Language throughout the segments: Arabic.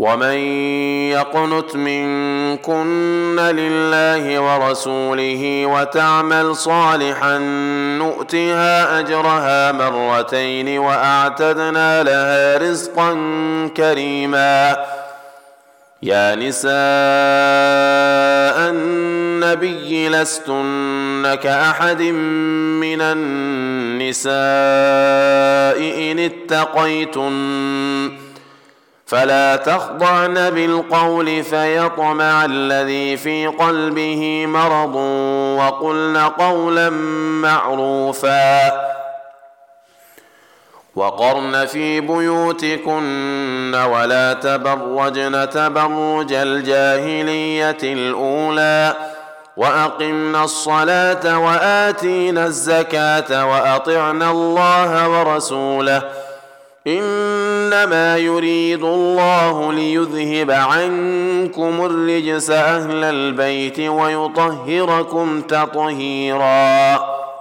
ومن يقنت منكن لله ورسوله وتعمل صالحا نؤتها أجرها مرتين وأعتدنا لها رزقا كريما. يا نساء النبي لستن كأحد من النساء إن اتقيتن فلا تخضعن بالقول فيطمع الذي في قلبه مرض وقلن قولا معروفا. وقرن في بيوتكن ولا تبرجن تبرج الجاهلية الأولى وأقمنا الصلاة وآتينا الزكاة وأطعنا الله ورسوله إنما يريد الله ليذهب عنكم الرجس أهل البيت ويطهركم تطهيرا.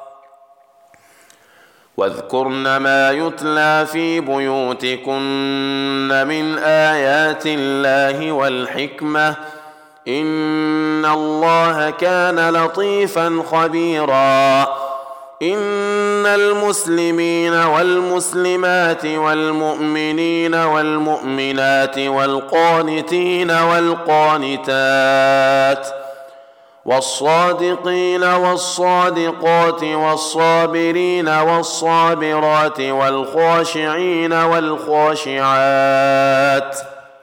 واذكرن ما يتلى في بيوتكن من آيات الله والحكمة إن الله كان لطيفا خبيرا. إن المسلمين والمسلمات والمؤمنين والمؤمنات والقانتين والقانتات والصادقين والصادقات والصابرين والصابرات والخاشعين والخاشعات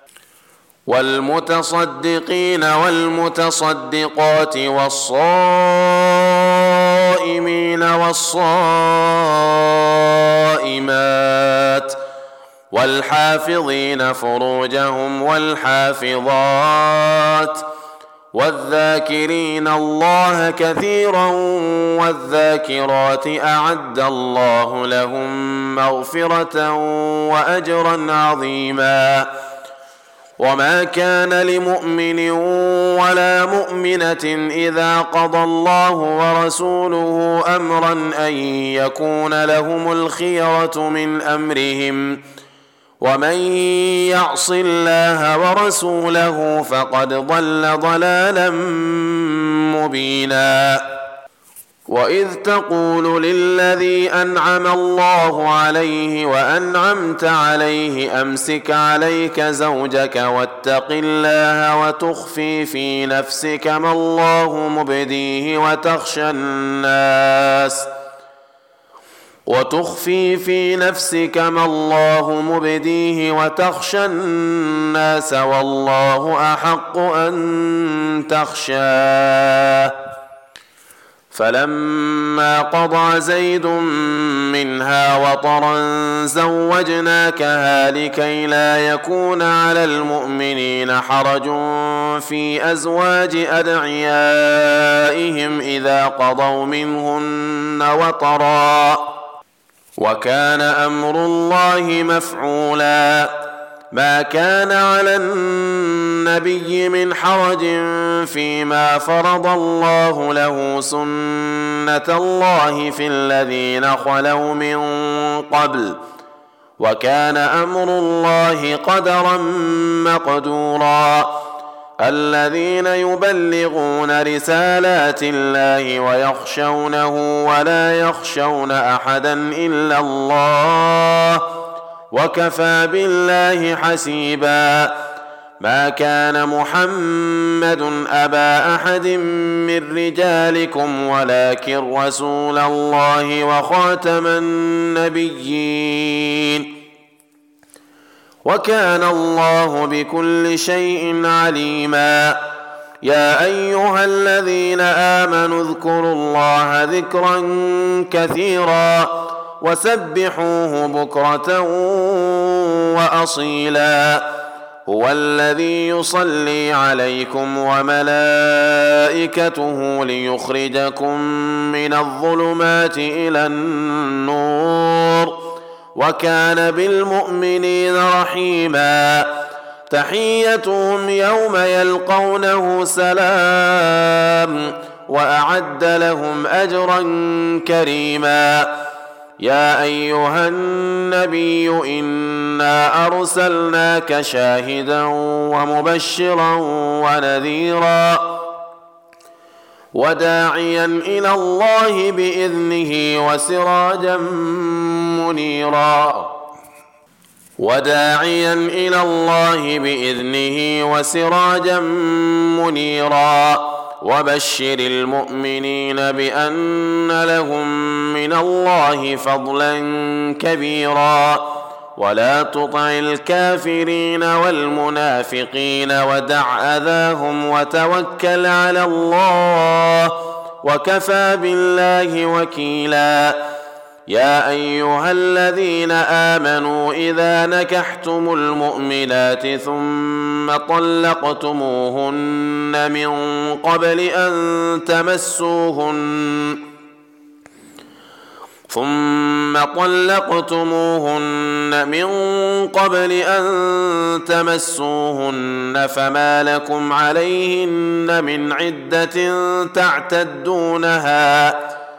والمتصدقين والمتصدقات والصائمين والصائمات والحافظين فروجهم والحافظات والذاكرين الله كثيرا والذاكرات أعد الله لهم مغفرة وأجرا عظيما. وما كان لمؤمن ولا مؤمنة إذا قضى الله ورسوله أمرا أن يكون لهم الخيرة من أمرهم ومن يعص الله ورسوله فقد ضل ضلالا مبينا. وإذ تقول للذي أنعم الله عليه وأنعمت عليه أمسك عليك زوجك واتق الله وتخفي في نفسك ما الله مبديه وتخشى الناس والله أحق أن تخشاه. فلما قضى زيد منها وطرا زوجناكها لكي لا يكون على المؤمنين حرج في أزواج أدعيائهم إذا قضوا منهن وطرا وكان أمر الله مفعولا. ما كان على النبي من حرج فيما فرض الله له سنة الله في الذين خلوا من قبل وكان أمر الله قدرا مقدورا. الذين يبلغون رسالات الله ويخشونه ولا يخشون أحدا إلا الله وكفى بالله حسيبا. ما كان محمد أبا أحد من رجالكم ولكن رسول الله وخاتم النبيين وكان الله بكل شيء عليما. يا أيها الذين آمنوا اذكروا الله ذكرا كثيرا وسبحوه بكرة وأصيلا. هو الذي يصلي عليكم وملائكته ليخرجكم من الظلمات إلى النور وكان بالمؤمنين رحيما. تحيتهم يوم يلقونه سلام وأعد لهم أجرا كريما. يا أيها النبي إنا أرسلناك شاهدا ومبشرا ونذيرا وداعيا إلى الله بإذنه وسراجا منيرا وبشر المؤمنين بأن لهم من الله فضلا كبيرا ولا تطع الكافرين والمنافقين ودع أذاهم وتوكل على الله وكفى بالله وكيلا يا أيها الذين آمنوا إذا نكحتم المؤمنات ثم طلقتموهن من قبل أن تمسوهن فما لكم عليهن من عدة تعتدونها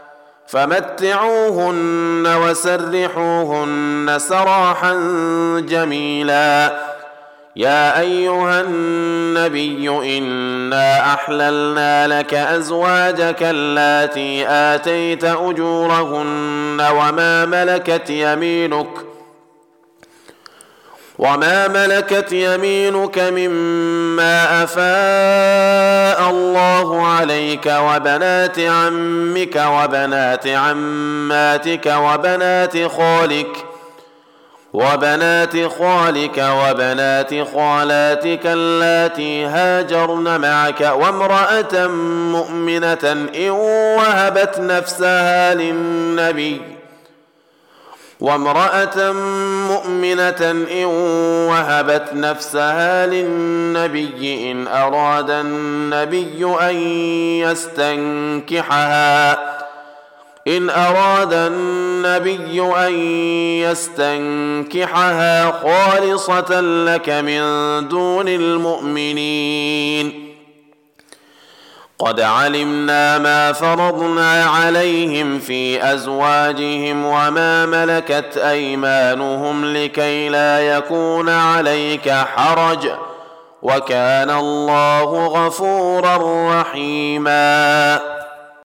فمتعوهن وسرحوهن سراحا جميلا يا أيها النبي إنا أحللنا لك أزواجك اللاتي آتيت أجورهن وما ملكت يمينك مما أفاء الله عليك وبنات عمك وبنات عماتك وبنات خالك وبنات خالاتك اللاتي هاجرن معك وامرأة مؤمنة إن وهبت نفسها للنبي إن أراد النبي أن يستنكحها خالصة لك من دون المؤمنين قد علمنا ما فرضنا عليهم في أزواجهم وما ملكت أيمانهم لكي لا يكون عليك حرج وكان الله غفورا رحيما